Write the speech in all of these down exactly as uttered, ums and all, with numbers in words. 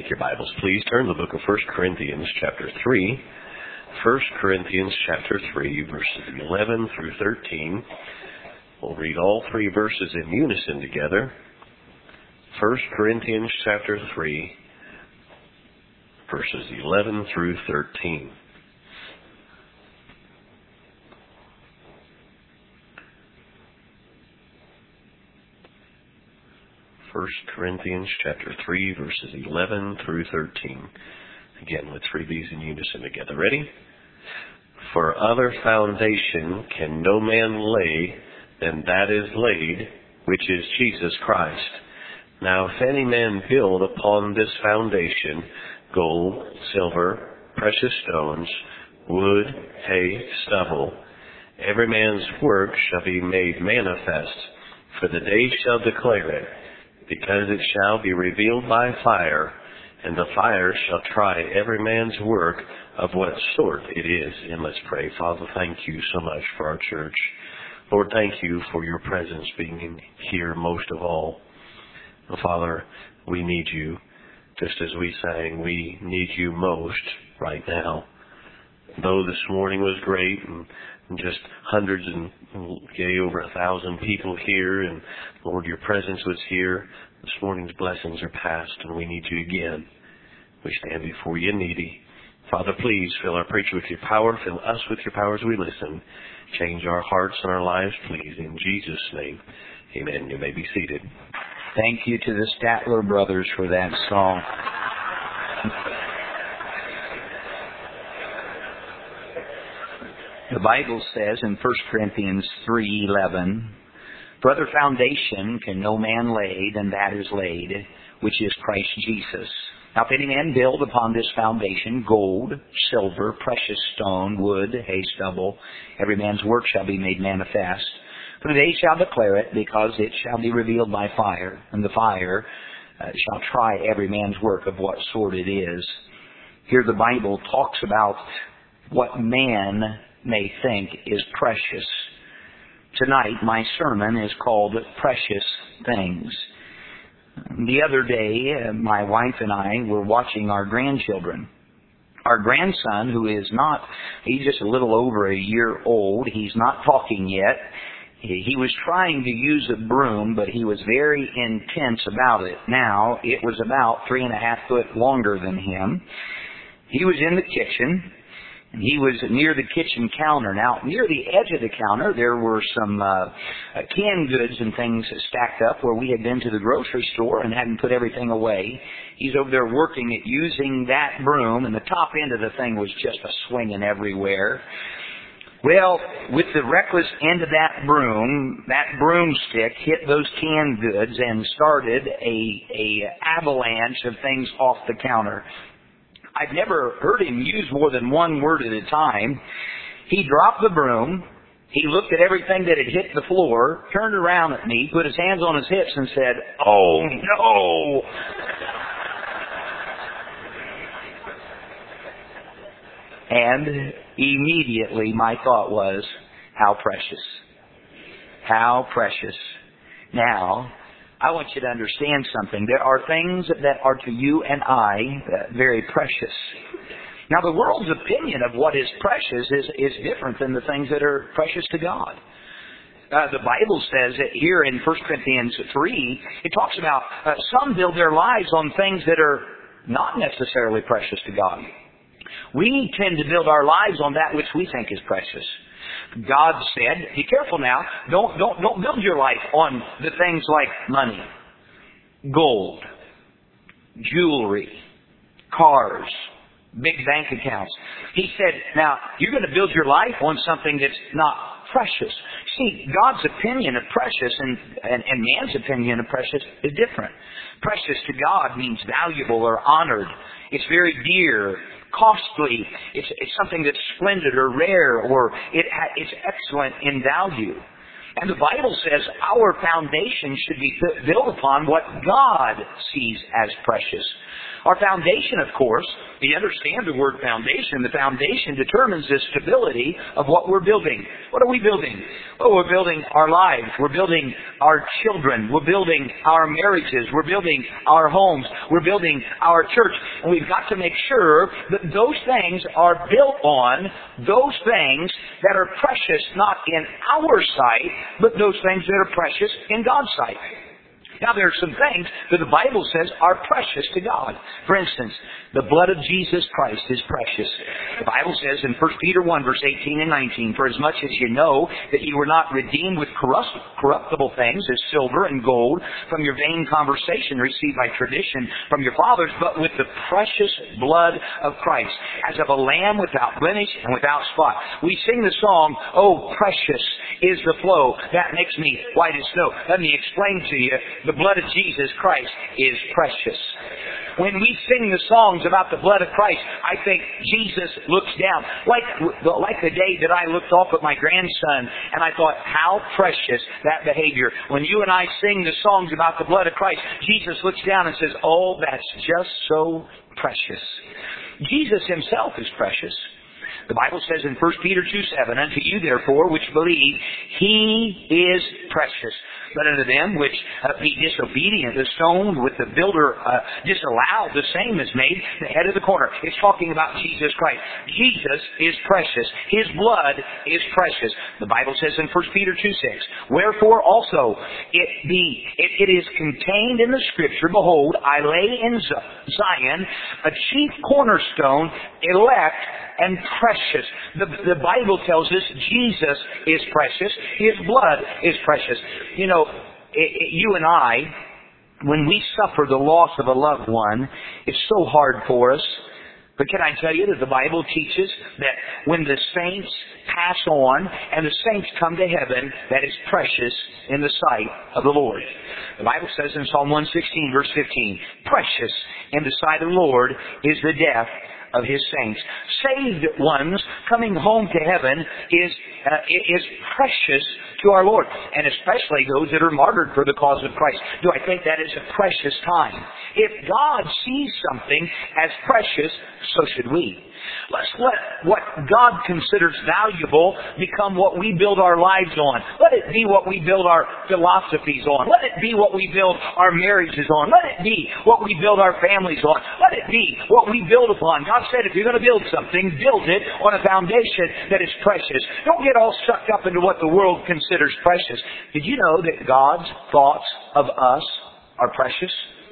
Take your Bibles, please. Turn to the book of First Corinthians chapter three. First Corinthians chapter three, verses eleven through thirteen. We'll read all three verses in unison together. First Corinthians chapter three, verses eleven through thirteen. First Corinthians chapter three, verses eleven through thirteen. Again, let's read these in unison together. Ready? For other foundation can no man lay than that is laid, which is Jesus Christ. Now if any man build upon this foundation gold, silver, precious stones, wood, hay, stubble, every man's work shall be made manifest, for the day shall declare it, because it shall be revealed by fire, and the fire shall try every man's work of what sort it is. And let's pray. Father, thank you so much for our church. Lord, thank you for your presence being in here most of all. Father, we need you. Just as we sang, we need you most right now. Though this morning was great and just hundreds and yea, over a thousand people here, and Lord, your presence was here, this morning's blessings are past and we need you again. We stand before you needy. Father, please fill our preacher with your power, fill us with your power as we listen. Change our hearts and our lives, please, in Jesus' name. Amen. You may be seated. Thank you to the Statler brothers for that song. The Bible says in First Corinthians three eleven, for other foundation can no man lay than that is laid, which is Christ Jesus. Now if any man build upon this foundation gold, silver, precious stone, wood, hay, stubble, every man's work shall be made manifest. For the day shall declare it, because it shall be revealed by fire, and the fire uh, shall try every man's work of what sort it is. Here the Bible talks about what man may think is precious. Tonight my sermon is called Precious Things. The other day, uh, my wife and I were watching our grandchildren. Our grandson, who is not, he's just a little over a year old, he's not talking yet. He was trying to use a broom, but he was very intense about it. Now, it was about three and a half foot longer than him. He was in the kitchen, and he was near the kitchen counter. Now, near the edge of the counter, there were some uh, canned goods and things stacked up where we had been to the grocery store and hadn't put everything away. He's over there working at using that broom, and the top end of the thing was just a swinging everywhere. Well, with the reckless end of that broom, that broomstick hit those canned goods and started a, a avalanche of things off the counter. I've never heard him use more than one word at a time. He dropped the broom. He looked at everything that had hit the floor, turned around at me, put his hands on his hips and said, "Oh, no." And immediately my thought was, how precious. How precious. Now, I want you to understand something. There are things that are to you and I very precious. Now, the world's opinion of what is precious is, is different than the things that are precious to God. Uh, the Bible says that here in First Corinthians three, it talks about uh, some build their lives on things that are not necessarily precious to God. We tend to build our lives on that which we think is precious. God said, be careful now, don't, don't, don't build your life on the things like money, gold, jewelry, cars, big bank accounts. He said, now, you're going to build your life on something that's not precious. See, God's opinion of precious and, and, and man's opinion of precious is different. Precious to God means valuable or honored. It's very dear, costly. It's, it's something that's splendid or rare, or it, it's excellent in value. And the Bible says our foundation should be built upon what God sees as precious. Our foundation, of course, you understand the word foundation. The foundation determines the stability of what we're building. What are we building? Oh, we're building our lives. We're building our children. We're building our marriages. We're building our homes. We're building our church. And we've got to make sure that those things are built on those things that are precious not in our sight, but those things that are precious in God's sight. Now, there are some things that the Bible says are precious to God. For instance, the blood of Jesus Christ is precious. The Bible says in First Peter one, verse eighteen and nineteen, "For as much as you know that you were not redeemed with corruptible things, as silver and gold, from your vain conversation received by tradition from your fathers, but with the precious blood of Christ, as of a lamb without blemish and without spot." We sing the song, "Oh, precious is the flow that makes me white as snow." Let me explain to you, the blood of Jesus Christ is precious. When we sing the songs about the blood of Christ, I think Jesus looks down. Like, like the day that I looked off at my grandson and I thought, how precious that behavior. When you and I sing the songs about the blood of Christ, Jesus looks down and says, oh, that's just so precious. Jesus himself is precious. The Bible says in First Peter two seven, "Unto you therefore which believe, He is precious. But unto them which uh, be disobedient, the stone with the builder uh, disallowed, the same is made the head of the corner." It's talking about Jesus Christ. Jesus is precious. His blood is precious. The Bible says in First Peter two six, "Wherefore also it be it, it is contained in the Scripture, Behold, I lay in Zion a chief cornerstone, elect and precious." The, the Bible tells us Jesus is precious. His blood is precious. You know, it, it, you and I, when we suffer the loss of a loved one, it's so hard for us. But can I tell you that the Bible teaches that when the saints pass on and the saints come to heaven, that is precious in the sight of the Lord. The Bible says in Psalm one sixteen, verse fifteen, "Precious in the sight of the Lord is the death of His saints." Saved ones coming home to heaven is uh, is precious to our Lord, and especially those that are martyred for the cause of Christ. Do I think that is a precious time? If God sees something as precious, so should we. Let's let what God considers valuable become what we build our lives on. Let it be what we build our philosophies on. Let it be what we build our marriages on. Let it be what we build our families on. Let it be what we build upon. God said if you're going to build something, build it on a foundation that is precious. Don't get all sucked up into what the world considers precious. Did you know that God's thoughts of us are precious?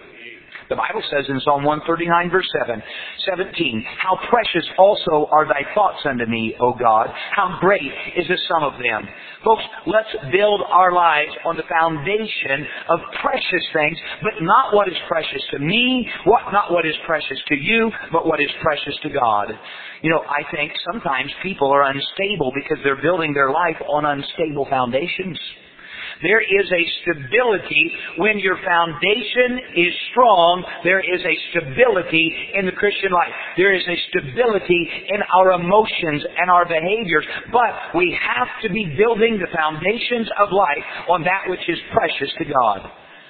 The Bible says in Psalm one thirty-nine, verse seven, seventeen, "How precious also are thy thoughts unto me, O God. How great is the sum of them." Folks, let's build our lives on the foundation of precious things, but not what is precious to me, what not what is precious to you, but what is precious to God. You know, I think sometimes people are unstable because they're building their life on unstable foundations. There is a stability when your foundation is strong. There is a stability in the Christian life. There is a stability in our emotions and our behaviors. But we have to be building the foundations of life on that which is precious to God.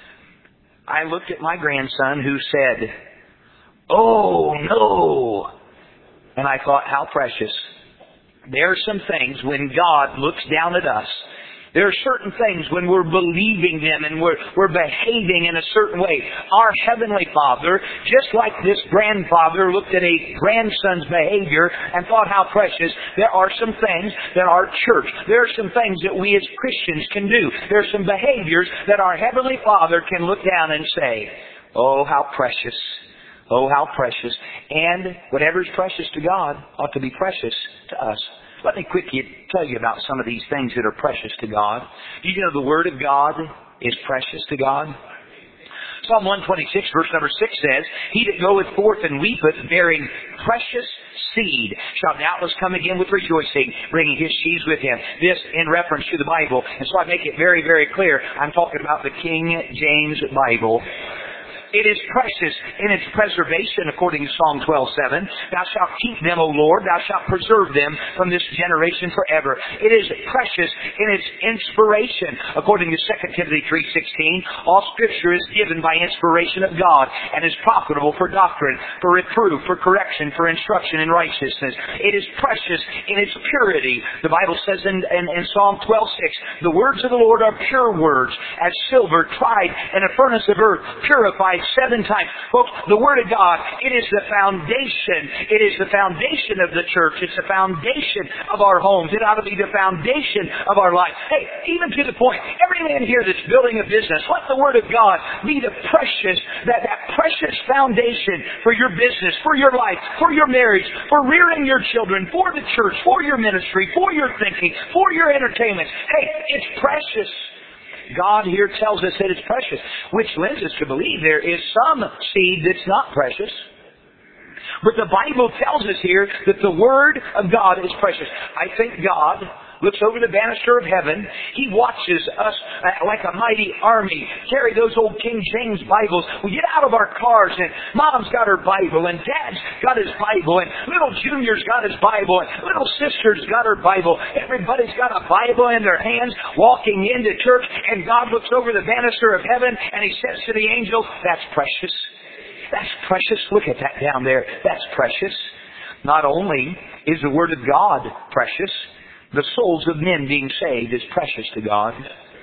I looked at my grandson who said, "Oh, no." And I thought, how precious. There are some things when God looks down at us. There are certain things when we're believing them and we're, we're behaving in a certain way. Our Heavenly Father, just like this grandfather looked at a grandson's behavior and thought how precious, there are some things that our church, there are some things that we as Christians can do. There are some behaviors that our Heavenly Father can look down and say, oh, how precious. Oh, how precious. And whatever is precious to God ought to be precious to us. Let me quickly tell you about some of these things that are precious to God. Do you know the Word of God is precious to God? Psalm one twenty-six, verse number six says, "He that goeth forth and weepeth, bearing precious seed, shall doubtless come again with rejoicing, bringing his sheaves with him." This in reference to the Bible. And so I make it very, very clear. I'm talking about the King James Bible. It is precious in its preservation, according to Psalm twelve seven. Thou shalt keep them, O Lord. Thou shalt preserve them from this generation forever. It is precious in its inspiration, according to Second Timothy three sixteen. All Scripture is given by inspiration of God and is profitable for doctrine, for reproof, for correction, for instruction in righteousness. It is precious in its purity. The Bible says in, in, in Psalm twelve six, the words of the Lord are pure words, as silver tried in a furnace of earth, purified seven times. Folks, the Word of God, it is the foundation. It is the foundation of the church. It's the foundation of our homes. It ought to be the foundation of our life. Hey, even to the point, every man here that's building a business, let the Word of God be the precious, that, that precious foundation for your business, for your life, for your marriage, for rearing your children, for the church, for your ministry, for your thinking, for your entertainment. Hey, it's precious. God here tells us that it's precious, which lends us to believe there is some seed that's not precious. But the Bible tells us here that the Word of God is precious. I think God looks over the banister of heaven. He watches us uh, like a mighty army carry those old King James Bibles. We get out of our cars and Mom's got her Bible and Dad's got his Bible and little Junior's got his Bible and little sister's got her Bible. Everybody's got a Bible in their hands walking into church, and God looks over the banister of heaven and He says to the angel, that's precious. That's precious. Look at that down there. That's precious. Not only is the Word of God precious, the souls of men being saved is precious to God.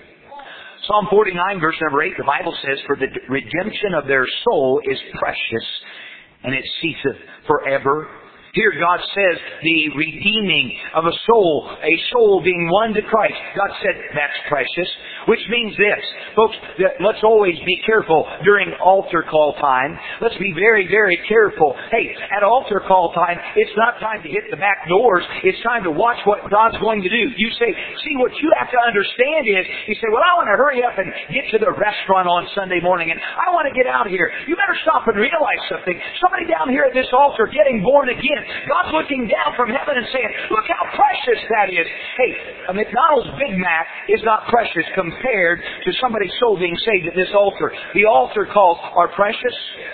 Psalm forty-nine, verse number eight, the Bible says, for the redemption of their soul is precious, and it ceaseth forever. Here God says the redeeming of a soul, a soul being won to Christ. God said that's precious, which means this. Folks, that let's always be careful during altar call time. Let's be very, very careful. Hey, at altar call time, it's not time to hit the back doors. It's time to watch what God's going to do. You say, see, what you have to understand is, you say, well, I want to hurry up and get to the restaurant on Sunday morning, and I want to get out of here. You better stop and realize something. Somebody down here at this altar getting born again, God's looking down from heaven and saying, look how precious that is. Hey, a McDonald's Big Mac is not precious compared to somebody's soul being saved at this altar. The altar calls are precious.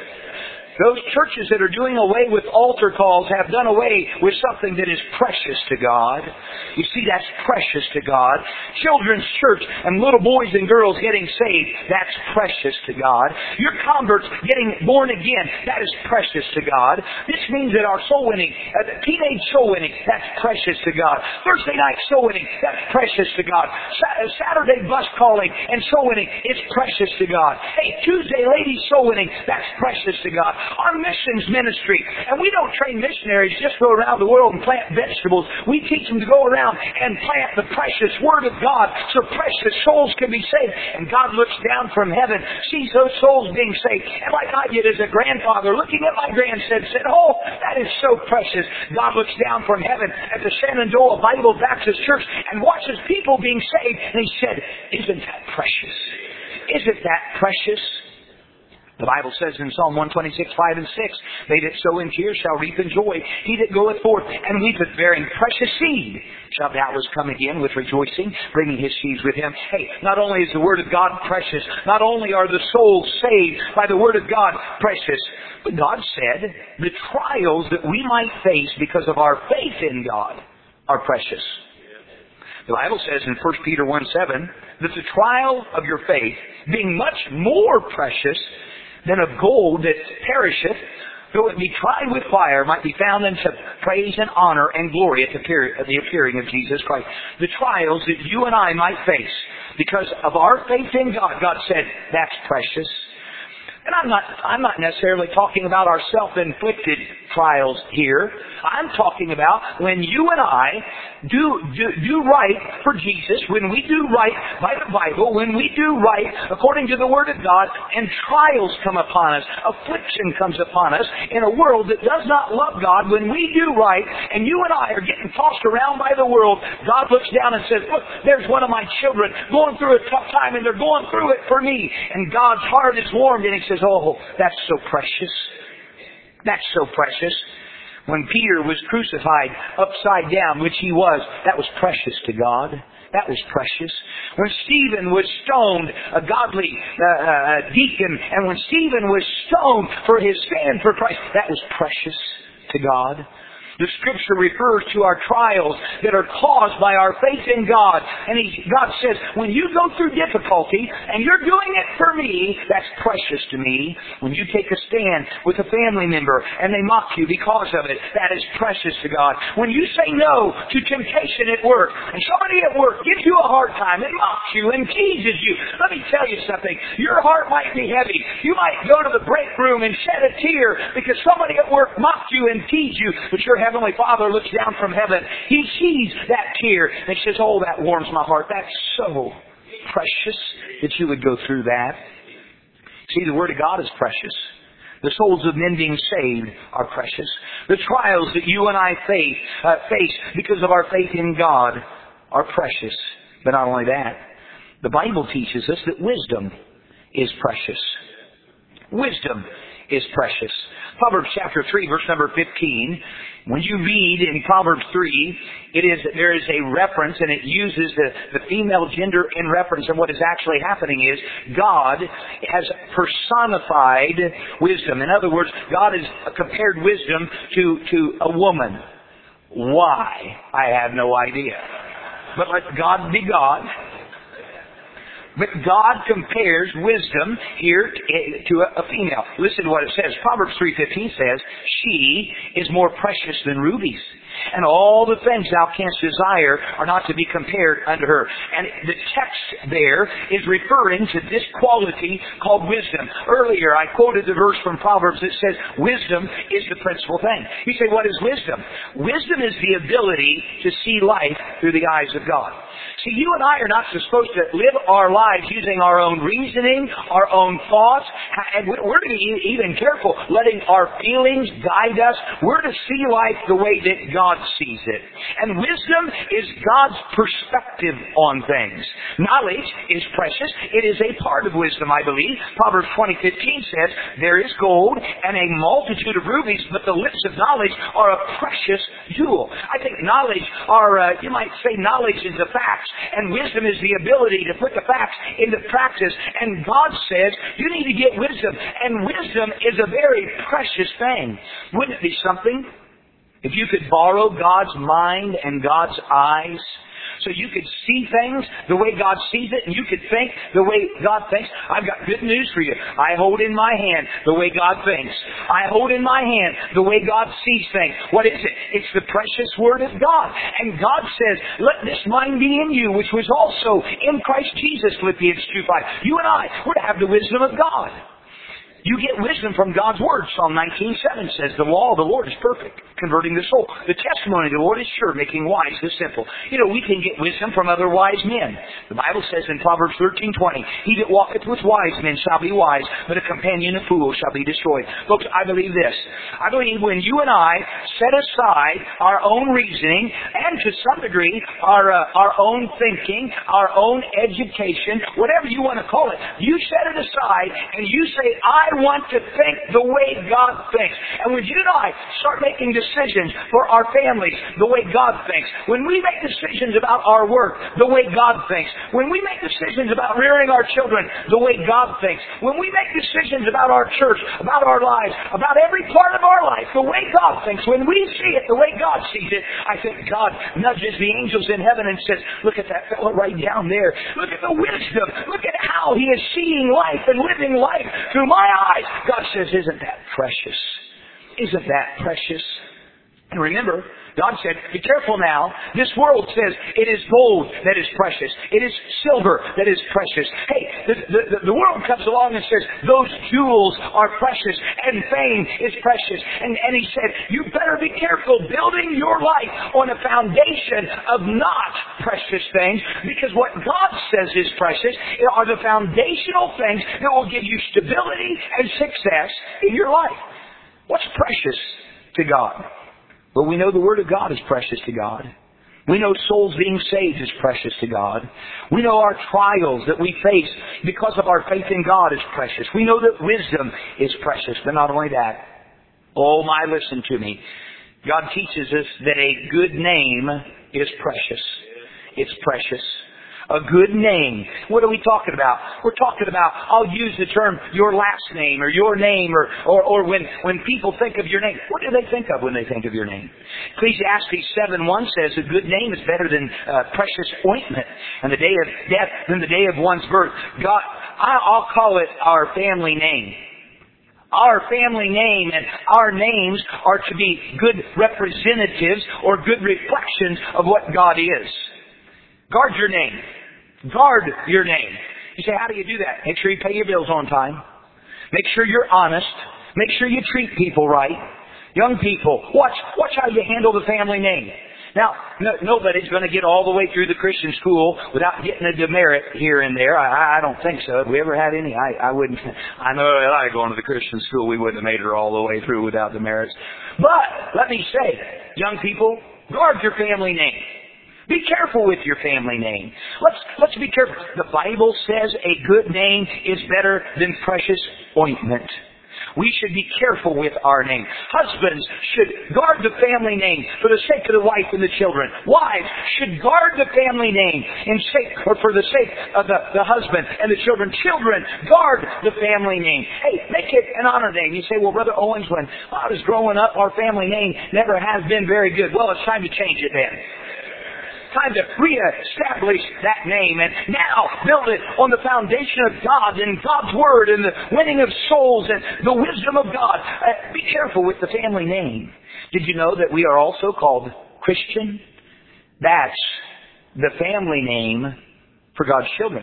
Those churches that are doing away with altar calls have done away with something that is precious to God. You see, that's precious to God. Children's church and little boys and girls getting saved, that's precious to God. Your converts getting born again, that is precious to God. This means that our soul winning, uh, teenage soul winning, that's precious to God. Thursday night soul winning, that's precious to God. Sa- Saturday bus calling and soul winning, it's precious to God. Hey, Tuesday ladies soul winning, that's precious to God. Our missions ministry, and we don't train missionaries just go around the world and plant vegetables. We teach them to go around and plant the precious Word of God so precious souls can be saved. And God looks down from heaven, sees those souls being saved. And like I did as a grandfather, looking at my grandson, said, oh, that is so precious. God looks down from heaven at the Shenandoah Bible Baptist Church and watches people being saved. And He said, isn't that precious? Isn't that precious? The Bible says in Psalm one twenty-six, five and six, they that sow in tears shall reap in joy. He that goeth forth and weepeth bearing precious seed shall doubtless come again with rejoicing, bringing his sheaves with him. Hey, not only is the Word of God precious, not only are the souls saved by the Word of God precious, but God said the trials that we might face because of our faith in God are precious. The Bible says in First Peter one seven that the trial of your faith, being much more precious than of gold that perisheth, though it be tried with fire, might be found unto praise and honor and glory at the, appear- at the appearing of Jesus Christ. The trials that you and I might face because of our faith in God, God said, that's precious. And I'm not, I'm not necessarily talking about our self-inflicted trials here. I'm talking about when you and I do, do, do right for Jesus, when we do right by the Bible, when we do right according to the Word of God, and trials come upon us, affliction comes upon us in a world that does not love God. When we do right, and you and I are getting tossed around by the world, God looks down and says, look, there's one of my children going through a tough time, and they're going through it for me. And God's heart is warmed, and He says, oh, that's so precious. That's so precious. When Peter was crucified upside down, which he was, that was precious to God. that was precious. When Stephen was stoned, a godly uh, uh, deacon, and when Stephen was stoned for his stand for Christ, that was precious to God. The Scripture refers to our trials that are caused by our faith in God. And he, God says, when you go through difficulty, and you're doing it for me, that's precious to me. When you take a stand with a family member, and they mock you because of it, that is precious to God. When you say no to temptation at work, and somebody at work gives you a hard time, and mocks you, and teases you, let me tell you something. Your heart might be heavy. You might go to the break room and shed a tear because somebody at work mocked you and teased you, but your Heavenly Father looks down from heaven. He sees that tear and says, oh, that warms my heart. That's so precious that you would go through that. See, the Word of God is precious. The souls of men being saved are precious. The trials that you and I face, uh, face because of our faith in God are precious. But not only that, the Bible teaches us that wisdom is precious. Wisdom is precious. Proverbs chapter three, verse number fifteen. When you read in Proverbs three, it is there is a reference, and it uses the, the female gender in reference. And what is actually happening is God has personified wisdom. In other words, God has compared wisdom to, to a woman. Why? I have no idea. But let God be God. But God compares wisdom here to a female. Listen to what it says. Proverbs three fifteen says, she is more precious than rubies, and all the things thou canst desire are not to be compared unto her. And the text there is referring to this quality called wisdom. Earlier I quoted the verse from Proverbs that says, wisdom is the principal thing. You say, what is wisdom? Wisdom is the ability to see life through the eyes of God. See, you and I are not supposed to live our lives using our own reasoning, our own thoughts, and we're to be even careful letting our feelings guide us. We're to see life the way that God sees it. And wisdom is God's perspective on things. Knowledge is precious. It is a part of wisdom, I believe. Proverbs twenty fifteen says, there is gold and a multitude of rubies, but the lips of knowledge are a precious jewel. I think knowledge are, uh, you might say knowledge is a fact. And wisdom is the ability to put the facts into practice. And God says, you need to get wisdom. And wisdom is a very precious thing. Wouldn't it be something if you could borrow God's mind and God's eyes, so you could see things the way God sees it, and you could think the way God thinks? I've got good news for you. I hold in my hand the way God thinks. I hold in my hand the way God sees things. What is it? It's the precious Word of God. And God says, let this mind be in you, which was also in Christ Jesus, Philippians two five. You and I, we're to have the wisdom of God. You get wisdom from God's Word. Psalm nineteen seven says, the law of the Lord is perfect, converting the soul. The testimony of the Lord is sure, making wise the simple. You know, we can get wisdom from other wise men. The Bible says in Proverbs thirteen twenty, he that walketh with wise men shall be wise, but a companion of fools shall be destroyed. Folks, I believe this. I believe when you and I set aside our own reasoning, and to some degree, our, uh, our own thinking, our own education, whatever you want to call it, you set it aside and you say, I want to think the way God thinks. And when you and I start making decisions for our families the way God thinks, when we make decisions about our work the way God thinks, when we make decisions about rearing our children the way God thinks, when we make decisions about our church, about our lives, about every part of our life the way God thinks, when we see it the way God sees it, I think God nudges the angels in heaven and says, look at that fellow right down there. Look at the wisdom. Look at how he is seeing life and living life through my eyes. God says, isn't that precious? Isn't that precious? And remember, God said, be careful now. This world says it is gold that is precious. It is silver that is precious. Hey, the, the, the world comes along and says those jewels are precious and fame is precious. And, and he said, you better be careful building your life on a foundation of not precious things, because what God says is precious are the foundational things that will give you stability and success in your life. What's precious to God? Well, we know the Word of God is precious to God. We know souls being saved is precious to God. We know our trials that we face because of our faith in God is precious. We know that wisdom is precious. But not only that, oh my, listen to me. God teaches us that a good name is precious. It's precious. A good name. What are we talking about? We're talking about, I'll use the term your last name or your name or, or, or when, when people think of your name. What do they think of when they think of your name? Ecclesiastes seven one says a good name is better than uh, precious ointment, and the day of death than the day of one's birth. God, I, I'll call it our family name. Our family name and our names are to be good representatives or good reflections of what God is. Guard your name. Guard your name. You say, how do you do that? Make sure you pay your bills on time. Make sure you're honest. Make sure you treat people right. Young people, watch, watch how you handle the family name. Now, no, nobody's going to get all the way through the Christian school without getting a demerit here and there. I, I don't think so. Have we ever had any? I, I wouldn't. I know that I going to the Christian school, we wouldn't have made her all the way through without demerits. But, let me say, young people, guard your family name. Be careful with your family name. Let's, let's be careful. The Bible says a good name is better than precious ointment. We should be careful with our name. Husbands should guard the family name for the sake of the wife and the children. Wives should guard the family name in sake, or for the sake of the, the husband and the children. Children, guard the family name. Hey, make it an honor name. You say, well, Brother Owens, when I was growing up, our family name never has been very good. Well, it's time to change it then. Time to re-establish that name and now build it on the foundation of God and God's Word and the winning of souls and the wisdom of God. Uh, be careful with the family name. Did you know that we are also called Christian? That's the family name for God's children.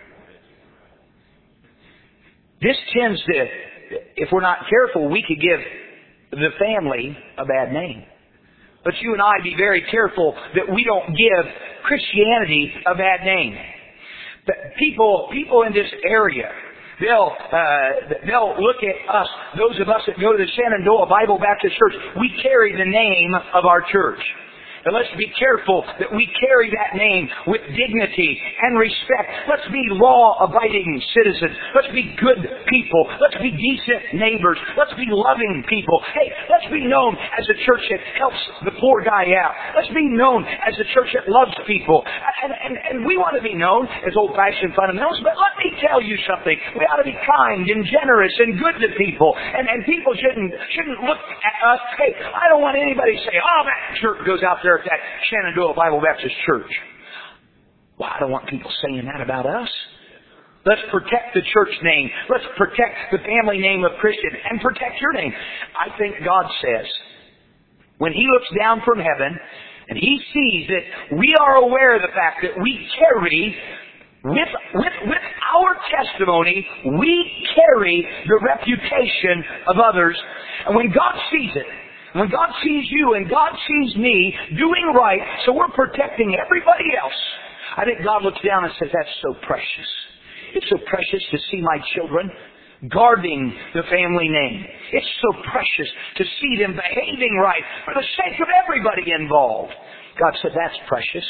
This tends to, if we're not careful, we could give the family a bad name. But you and I be very careful that we don't give Christianity a bad name. But people, people in this area, they'll uh, they'll look at us, those of us that go to the Shenandoah Bible Baptist Church. We carry the name of our church. And let's be careful that we carry that name with dignity and respect. Let's be law-abiding citizens. Let's be good people. Let's be decent neighbors. Let's be loving people. Hey, let's be known as a church that helps the poor guy out. Let's be known as a church that loves people. And, and, and we want to be known as old-fashioned fundamentals, but let me tell you something. We ought to be kind and generous and good to people. And, and people shouldn't, shouldn't look at us. Hey, I don't want anybody to say, oh, that church goes out there at that Shenandoah Bible Baptist Church. Well, I don't want people saying that about us. Let's protect the church name. Let's protect the family name of Christian and protect your name. I think God says, when He looks down from heaven and He sees that we are aware of the fact that we carry, with, with, with our testimony, we carry the reputation of others. And when God sees it, when God sees you and God sees me doing right, so we're protecting everybody else, I think God looks down and says, that's so precious. It's so precious to see my children guarding the family name. It's so precious to see them behaving right for the sake of everybody involved. God said, that's precious.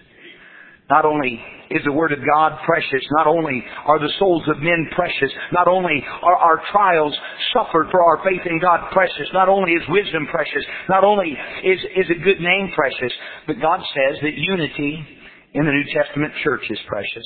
Not only is the Word of God precious, not only are the souls of men precious, not only are our trials suffered for our faith in God precious, not only is wisdom precious, not only is, is a good name precious, but God says that unity in the New Testament church is precious.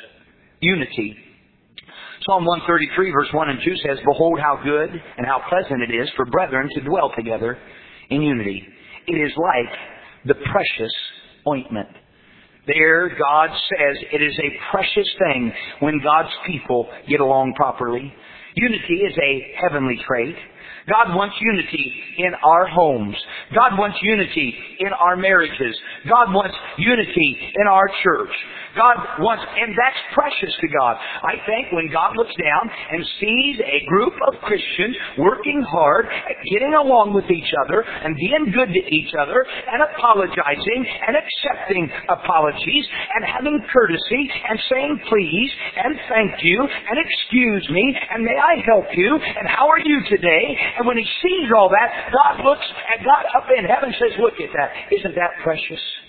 Unity. Psalm one thirty-three verse one and two says, behold how good and how pleasant it is for brethren to dwell together in unity. It is like the precious ointment. There, God says it is a precious thing when God's people get along properly. Unity is a heavenly trait. God wants unity in our homes. God wants unity in our marriages. God wants unity in our church. God wants, and that's precious to God. I think when God looks down and sees a group of Christians working hard at getting along with each other and being good to each other and apologizing and accepting apologies and having courtesy and saying please and thank you and excuse me and may I help you and how are you today? And when He sees all that, God looks at God up in heaven and says, look at that. Isn't that precious?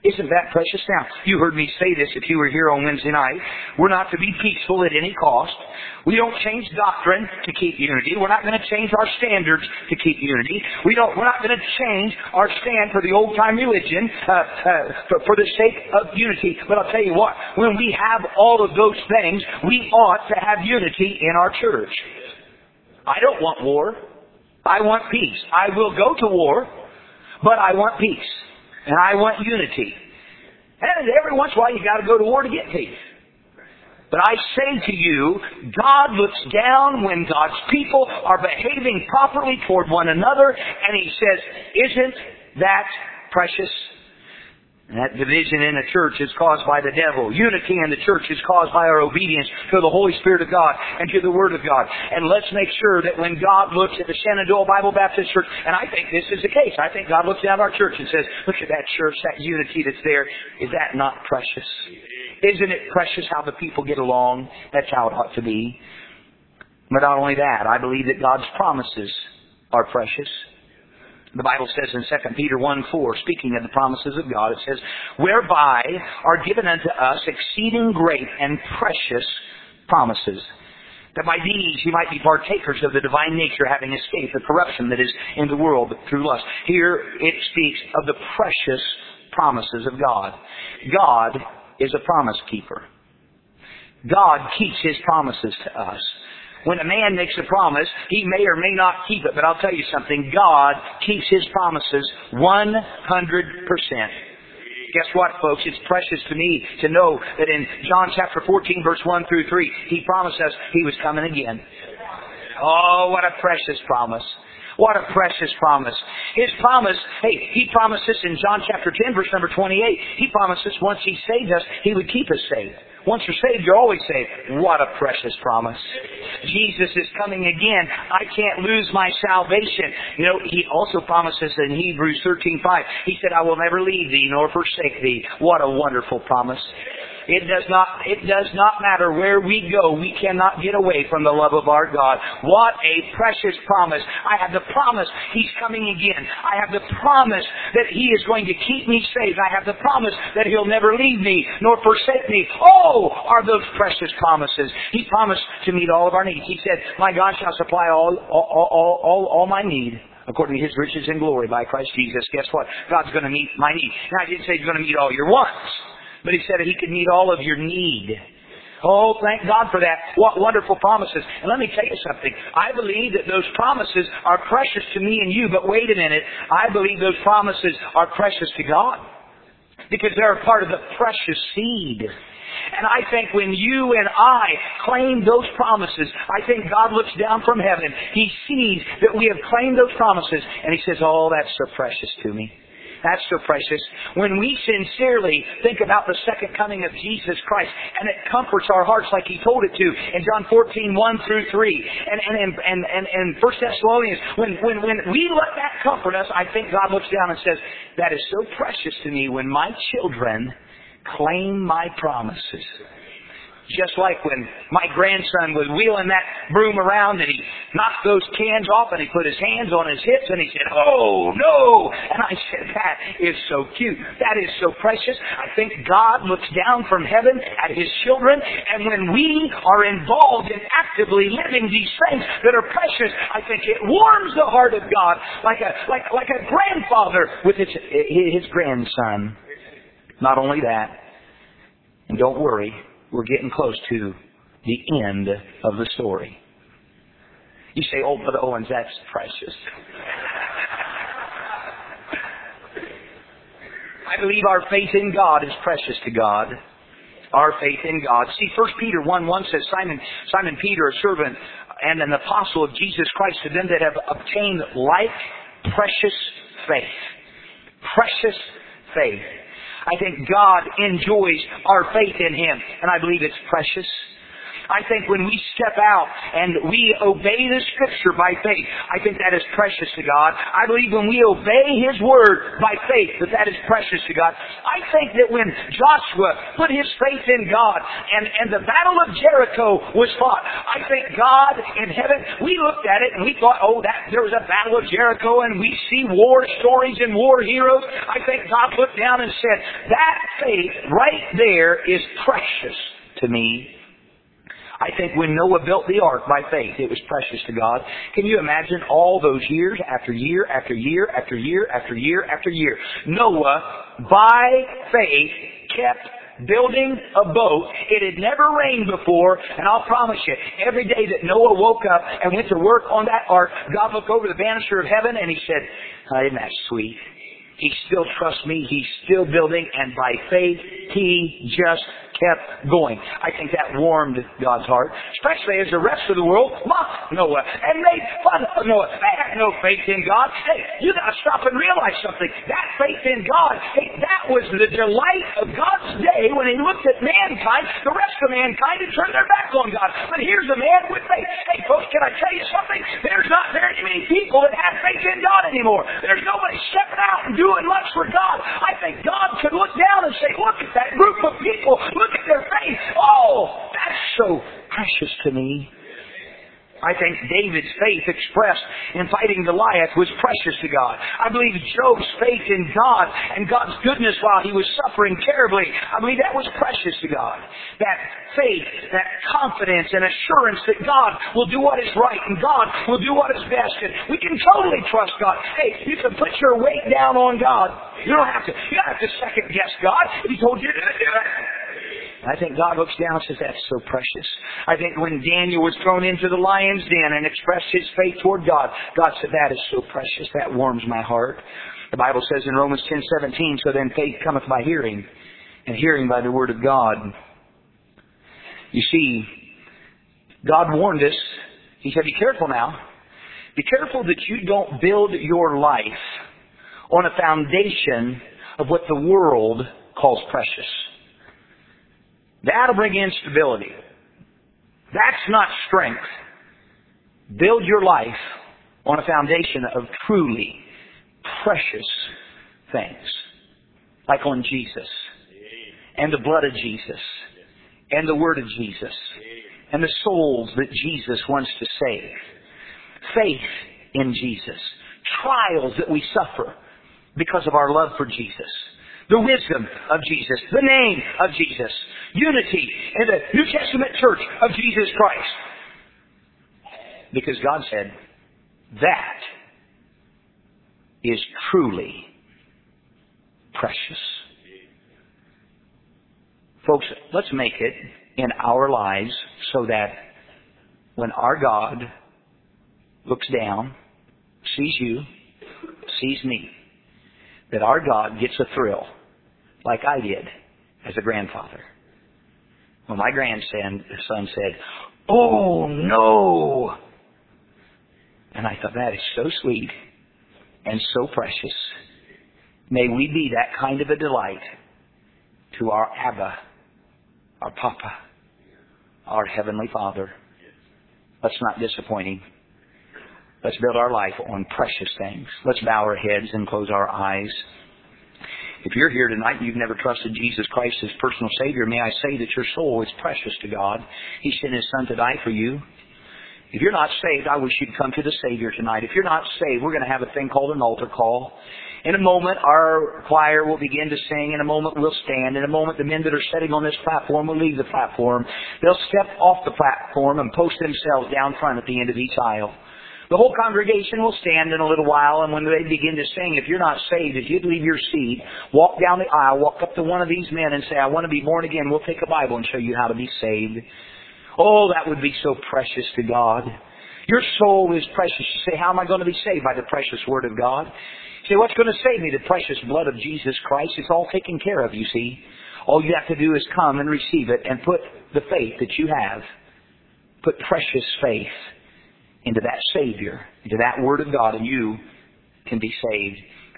Isn't that precious? Now, you heard me say this if you were here on Wednesday night. We're not to be peaceful at any cost. We don't change doctrine to keep unity. We're not going to change our standards to keep unity. We don't, we're not going to change our stand for the old-time religion uh, uh, for, for the sake of unity. But I'll tell you what, when we have all of those things, we ought to have unity in our church. I don't want war. I want peace. I will go to war, but I want peace. And I want unity. And every once in a while you got to go to war to get peace. But I say to you, God looks down when God's people are behaving properly toward one another, and He says, isn't that precious? And that division in the church is caused by the devil. Unity in the church is caused by our obedience to the Holy Spirit of God and to the Word of God. And let's make sure that when God looks at the Shenandoah Bible Baptist Church, and I think this is the case, I think God looks down at our church and says, look at that church, that unity that's there. Is that not precious? Isn't it precious how the people get along? That's how it ought to be. But not only that, I believe that God's promises are precious. The Bible says in Second Peter one four, speaking of the promises of God, it says, whereby are given unto us exceeding great and precious promises, that by these you might be partakers of the divine nature, having escaped the corruption that is in the world through lust. Here it speaks of the precious promises of God. God is a promise keeper. God keeps His promises to us. When a man makes a promise, he may or may not keep it. But I'll tell you something. God keeps His promises one hundred percent. Guess what, folks? It's precious to me to know that in John chapter fourteen, verse one through three, He promised us He was coming again. Oh, what a precious promise. What a precious promise. His promise, hey, He promised us in John chapter ten, verse number twenty-eight. He promised us once He saved us, He would keep us saved. Once you're saved, you're always saved. What a precious promise. Jesus is coming again. I can't lose my salvation. You know, He also promises in Hebrews thirteen five, He said, I will never leave thee nor forsake thee. What a wonderful promise. It does not, it does not matter where we go. We cannot get away from the love of our God. What a precious promise. I have the promise He's coming again. I have the promise that He is going to keep me saved. I have the promise that He'll never leave me nor forsake me. Oh, are those precious promises. He promised to meet all of our needs. He said, my God shall supply all, all, all, all, all my need according to His riches and glory by Christ Jesus. Guess what? God's going to meet my need. Now, I didn't say He's going to meet all your wants, but He said He could meet all of your need. Oh, thank God for that. What wonderful promises. And let me tell you something. I believe that those promises are precious to me and you, but wait a minute. I believe those promises are precious to God, because they're a part of the precious seed. And I think when you and I claim those promises, I think God looks down from heaven. He sees that we have claimed those promises, and He says, oh, that's so precious to me. That's so precious. When we sincerely think about the second coming of Jesus Christ, and it comforts our hearts like He told it to in John fourteen, one through three, and and and and, and First Thessalonians, when, when, when we let that comfort us, I think God looks down and says, that is so precious to me when my children claim my promises. Just like when my grandson was wheeling that broom around and he knocked those cans off and he put his hands on his hips and he said, oh no! And I said, that is so cute. That is so precious. I think God looks down from heaven at His children, and when we are involved in actively living these things that are precious, I think it warms the heart of God like a, like, like a grandfather with his, his grandson. Not only that, and don't worry, we're getting close to the end of the story. You say, oh, Brother Owens, that's precious. I believe our faith in God is precious to God. Our faith in God. See, First Peter one one says, Simon, Simon Peter, a servant and an apostle of Jesus Christ, to them that have obtained like precious faith. Precious faith. I think God enjoys our faith in Him, and I believe it's precious. I think when we step out and we obey the Scripture by faith, I think that is precious to God. I believe when we obey His Word by faith, that that is precious to God. I think that when Joshua put his faith in God and, and the battle of Jericho was fought, I think God in heaven, we looked at it and we thought, oh, that there was a battle of Jericho and we see war stories and war heroes. I think God looked down and said, that faith right there is precious to me. I think when Noah built the ark by faith, it was precious to God. Can you imagine all those years after year after year after year after year after year? Noah, by faith, kept building a boat. It had never rained before, and I'll promise you, every day that Noah woke up and went to work on that ark, God looked over the banister of heaven and He said, oh, isn't that sweet? He still trusts me. He's still building, and by faith, he just kept going. I think that warmed God's heart, especially as the rest of the world mocked Noah and made fun of Noah. They had no faith in God. Hey, you got to stop and realize something. That faith in God, hey, that was the delight of God's day when He looked at mankind, the rest of mankind, and turned their back on God. But here's a man with faith. Hey, folks, can I tell you something? There's not very many people that have faith in God anymore. There's nobody stepping out and doing much for God. I think God could look down and say, look at that group of people. Look at their faith. Oh, that's so precious to me. I think David's faith expressed in fighting Goliath was precious to God. I believe Job's faith in God and God's goodness while he was suffering terribly, I believe that was precious to God. That faith, that confidence and assurance that God will do what is right and God will do what is best. And we can totally trust God. Hey, you can put your weight down on God. You don't have to. You don't have to second guess God. If He told you to do it. I think God looks down and says, that's so precious. I think when Daniel was thrown into the lion's den and expressed his faith toward God, God said, that is so precious. That warms my heart. The Bible says in Romans ten seventeen, so then faith cometh by hearing, and hearing by the word of God. You see, God warned us. He said, be careful now. Be careful that you don't build your life on a foundation of what the world calls precious. That'll bring instability. That's not strength. Build your life on a foundation of truly precious things. Like on Jesus. And the blood of Jesus. And the word of Jesus. And the souls that Jesus wants to save. Faith in Jesus. Trials that we suffer because of our love for Jesus. The wisdom of Jesus. The name of Jesus. Unity in the New Testament church of Jesus Christ. Because God said, that is truly precious. Folks, let's make it in our lives so that when our God looks down, sees you, sees me, that our God gets a thrill, like I did as a grandfather. When my grandson son said, oh no! And I thought, that is so sweet and so precious. May we be that kind of a delight to our Abba, our Papa, our Heavenly Father. Let's not disappoint Him. Let's build our life on precious things. Let's bow our heads and close our eyes. If you're here tonight and you've never trusted Jesus Christ as personal Savior, may I say that your soul is precious to God. He sent His Son to die for you. If you're not saved, I wish you'd come to the Savior tonight. If you're not saved, we're going to have a thing called an altar call. In a moment, our choir will begin to sing. In a moment, we'll stand. In a moment, the men that are sitting on this platform will leave the platform. They'll step off the platform and post themselves down front at the end of each aisle. The whole congregation will stand in a little while, and when they begin to sing, if you're not saved, if you'd leave your seat, walk down the aisle, walk up to one of these men and say, I want to be born again. We'll take a Bible and show you how to be saved. Oh, that would be so precious to God. Your soul is precious. You say, how am I going to be saved? By the precious Word of God. You say, what's going to save me? The precious blood of Jesus Christ. It's all taken care of, you see. All you have to do is come and receive it and put the faith that you have. Put precious faith into that Savior, into that Word of God, and you can be saved.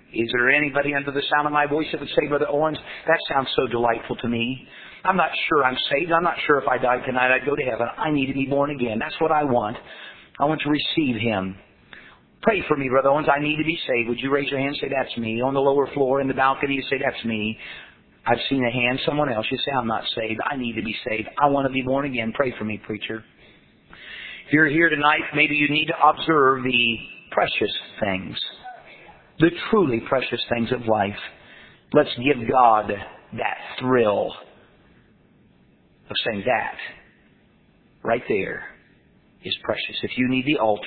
Is there anybody under the sound of my voice that would say, Brother Owens, that sounds so delightful to me. I'm not sure I'm saved. I'm not sure if I died tonight I'd go to heaven. I need to be born again. That's what I want. I want to receive Him. Pray for me, Brother Owens. I need to be saved. Would you raise your hand and say, that's me? On the lower floor in the balcony, you say, that's me. I've seen a hand, someone else. You say, I'm not saved. I need to be saved. I want to be born again. Pray for me, preacher. If you're here tonight, maybe you need to observe the precious things, the truly precious things of life. Let's give God that thrill of saying that right there is precious. If you need the altar,